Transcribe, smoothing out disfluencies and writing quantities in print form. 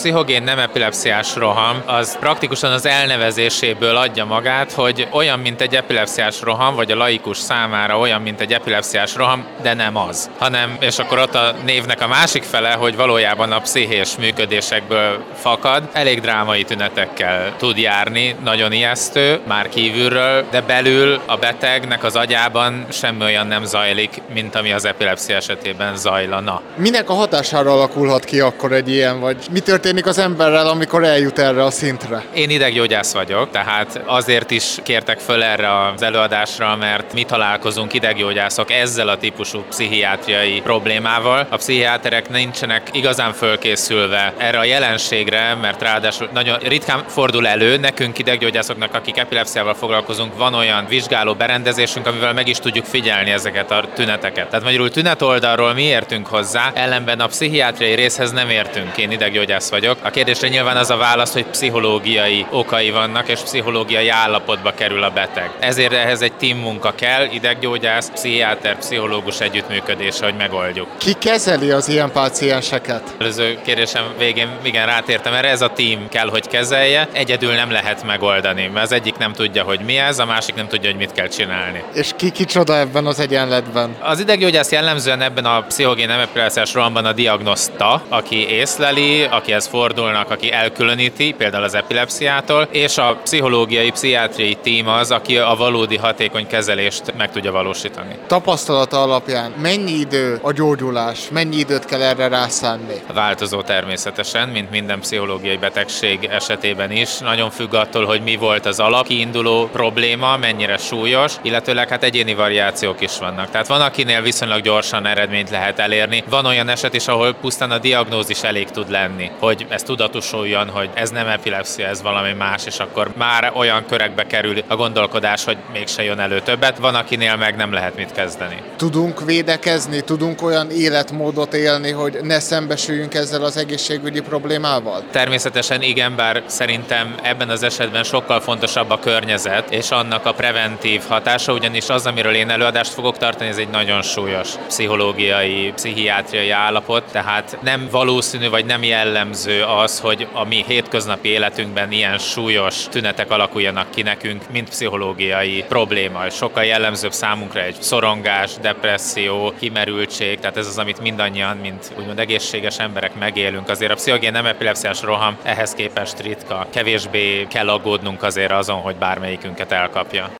pszichogén nem epilepsziás roham az praktikusan az elnevezéséből adja magát, hogy olyan, mint egy epilepsziás roham, vagy a laikus számára olyan, mint egy epilepsziás roham, de nem az. Hanem, és akkor ott a névnek a másik fele, hogy valójában a pszichés működésekből fakad, elég drámai tünetekkel tud járni, nagyon ijesztő, már kívülről, de belül a betegnek az agyában semmi olyan nem zajlik, mint ami az epilepszia esetében zajlana. Minek a hatására alakulhat ki akkor egy ilyen, vagy mi történik az emberrel, amikor eljut erre a szintre? Én ideggyógyász vagyok, tehát azért is kértek föl erre az előadásra, mert mi találkozunk ideggyógyászok ezzel a típusú pszichiátriai problémával. A pszichiáterek nincsenek igazán fölkészülve erre a jelenségre, mert ráadásul nagyon ritkán fordul elő. Nekünk ideggyógyászoknak, akik epilepsziával foglalkozunk, van olyan vizsgáló berendezésünk, amivel meg is tudjuk figyelni ezeket a tüneteket. Tehát magyarul tünet oldalról mi értünk hozzá, ellenben a pszichiátriai részhez nem értünk. Én ideggyógyász vagyok. A kérdésre nyilván az a válasz, hogy pszichológiai okai vannak, és pszichológiai állapotba kerül a beteg. Ezért ehhez egy team munka kell, ideggyógyász, pszichiáter, pszichológus együttműködése, hogy megoldjuk. Ki kezeli az ilyen pácienseket? Előző kérdésem végén igen rátértem erre, ez a team kell, hogy kezelje. Egyedül nem lehet megoldani, mert az egyik nem tudja, hogy mi ez, a másik nem tudja, hogy mit kell csinálni. És ki kicsoda ebben az egyenletben? Az ideggyógyász jellemzően ebben a pszichogén nem epilepsziás rohamban a diagnoszta, aki észleli, akihez fordulnak, aki elkülöníti, például az epilepsziától, és a pszichológiai, pszichiátriai tím az, aki a valódi hatékony kezelést meg tudja valósítani. Tapasztalata alapján mennyi idő a gyógyulás, mennyi időt kell erre rászánni? Változó természetesen, mint minden pszichológiai betegség esetében is. Nagyon függ attól, hogy mi volt az alapkiinduló probléma, mennyire súlyos, illetőleg hát egyéni variációk is vannak. Tehát van, akinél viszonylag gyorsan eredményt lehet elérni. Van olyan eset is, ahol pusztán a diagnózis elég tud lenni, hogy ez tudatosuljon, hogy ez nem epilepszia, ez valami más, és akkor már olyan körekbe kerül a gondolkodás, hogy mégse jön elő többet. Van, akinél meg nem lehet mit kezdeni. Tudunk védekezni, tudunk olyan életmódot élni, hogy ne szembesüljünk ezzel az egészségügyi problémával? Természetesen igen, bár szerintem ebben az esetben sokkal fontosabb a környezet és annak a preventív hatása, ugyanis az, amiről én előadást fogok tartani, ez egy nagyon súlyos pszichológiai, pszichiátriai állapot, tehát nem valószínű vagy nem jellemző az, hogy a mi hétköznapi életünkben ilyen súlyos tünetek alakuljanak ki nekünk, mint pszichológiai probléma. Sokkal jellemzőbb számunkra egy szorongás, depresszió, kimerültség, tehát ez az, amit mindannyian, mint úgymond egészséges emberek megélünk. Azért a pszichogén nem epilepsziás roham ehhez képest ritka, kevésbé kell aggódnunk azért azon, hogy bármelyikünket elkapja.